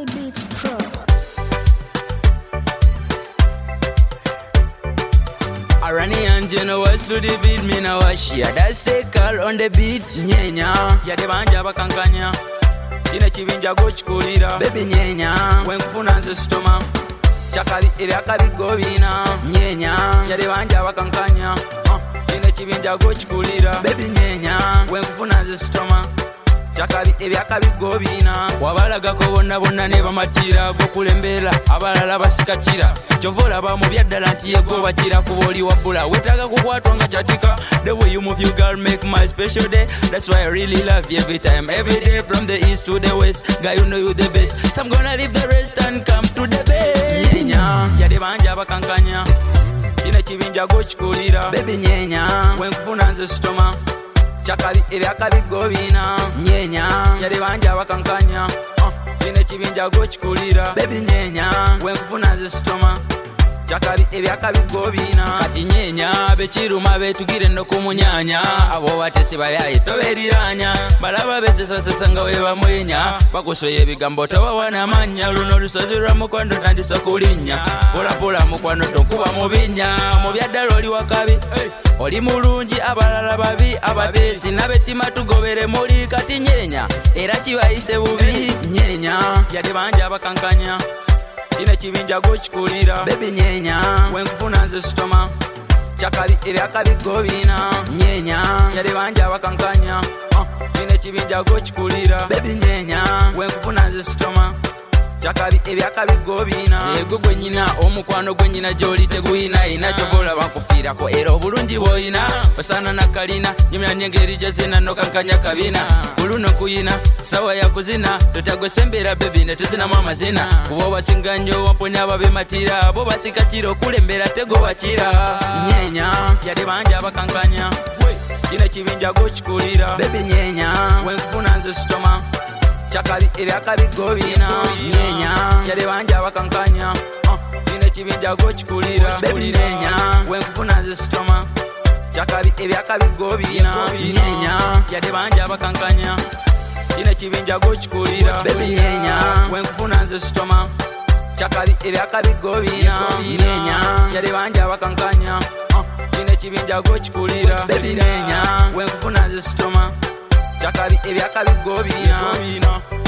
Valley Beats Pro. Arani and Jenna was to the beat, me now wash ya. That's say call on the beat, nyenya. Ya de banja bakankanya. Ina chibinja go chikulira. Baby nyenya. When kufuna the stoma. Chakali ili akabigobina. Nyenya. Ya de banja bakankanya. Ina chibinja go chikulira. Baby nyenya. When kufuna the stoma. Chakali ebyakabigobina wabalagako bonna ne bamatira gokulembera abalala basikakira chovola ba mu byaddala nti yego bakira kuboli wabula wetaga kukwatwa nga chatika. The way you move you girl make my special day. That's why I really love you every time every day from the east to the west. Guy you know you the best, so I'm gonna leave the rest and come to the best. Nyenya yade banja bakankanya ina chibinja go chikulira. Baby nyenya when kufuna nze stoma chakali ebyakabigobina. Nyenya yali banja bakankanya ine chibinja go chikulira. Baby nyenya when kufuna nze stoma chakali ebyakabigobina. Kati nyenya bekiruma betugire no kumunyanya abo batesi bayaye toberiranya balaba bezesasa nga we bamwenya bakusoye ebigambo tabawana manya luno lusozi lwa mukwano tandisa kulinya pola mukwano tokuba mubinya mu byaddala oli wakabi oli mulungi abalala babi ababesi nabetima tugobere muli. Kati nyenya era kibayise bubi. Nyenya yade banja bakankanya ina chibinja go chikulira. Baby nyenya when kufuna nze stoma chakali ebyakabigobina. Nyenya yade banja bakankanya ina chibinja go chikulira. Baby nyenya when kufuna nze stoma chakali ebyakabigobina. Yego gwenyina omukwano gwenyina joli teguyina ina chovola bakufirako era obulungi boyina basana nakalina nyumya nyengeri jazina nokankanya kabina kuluno kuyina sawa ya kuzina totagwe sembera baby ne tuzina mama zina kubo basinga nnyo wamponya ababe matira bo basikakiro kulembera tego bakira. Nyenya yade banja bakankanya ina chibinja go chikulira. Baby nyenya when kufuna nze stoma chakali ebyakabigobina. Nyenya yade banja bakankanya ine chibinja go chikulira. Baby nyenya when kufuna nze stoma chakali ebyakabigobina. Nyenya yade banja bakankanya ine chibinja go chikulira. Baby nyenya when kufuna nze stoma chakali ebyakabigobina. Nyenya yade banja bakankanya ine chibinja go chikulira. Baby nyenya when kufuna nze stoma chakali ebyakabigobina.